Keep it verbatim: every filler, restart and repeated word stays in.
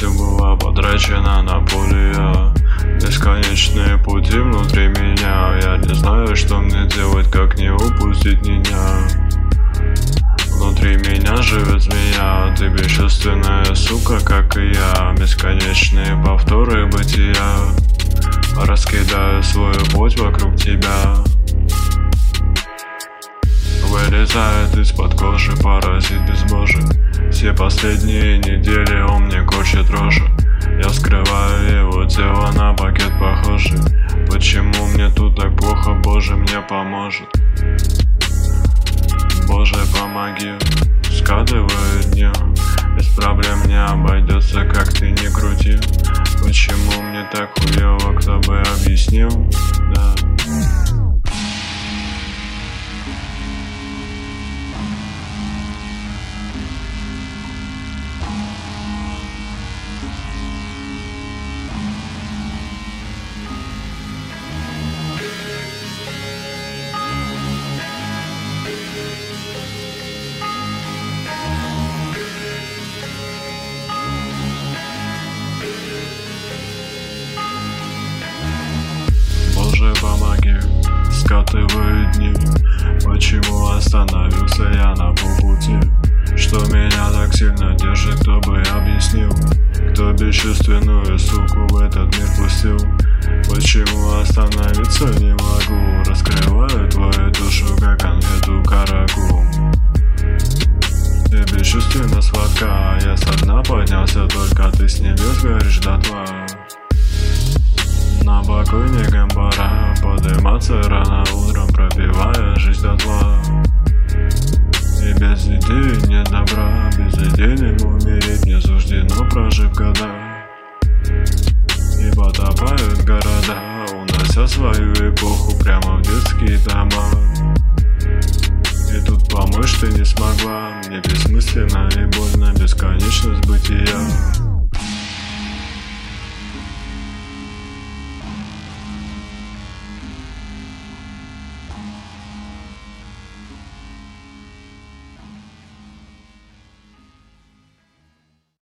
все была потрачена на поле. Бесконечные пути внутри меня. Я не знаю, что мне делать, как не упустить меня. Внутри меня живет змея. Ты бесчувственная сука, как и я. Бесконечные повторы бытия. Раскидаю свою путь вокруг тебя. Вылезает из-под кожи паразит безбожий. Все последние недели он мне корчит рожи. Я вскрываю его тело, на пакет похожий. Почему мне тут так плохо, Боже, мне поможет. Боже, помоги. Скатывают дни. Без проблем не обойдется, как ты ни крути. Почему мне так хуёво, кто бы объяснил? Да. Боже, помоги, скатывают дни. Почему остановился я на полпути? Что меня так сильно держит, кто бы объяснил? Кто бесчувственную суку в этот мир пустил? Почему остановиться не могу? Раскрываю твою душу, как конфету караку. Ты бесчувственна сладка, а я со дна поднялся, только ты с небес горишь дотла. На покойникам пора подниматься рано утром, пропивая жизнь дотла. И без идеи нет добра, без идей умереть не суждено, прожив года. И потопают города, унося свою эпоху прямо в детские дома. И тут помочь ты не смогла, мне бессмысленно и больно бесконечность бытия.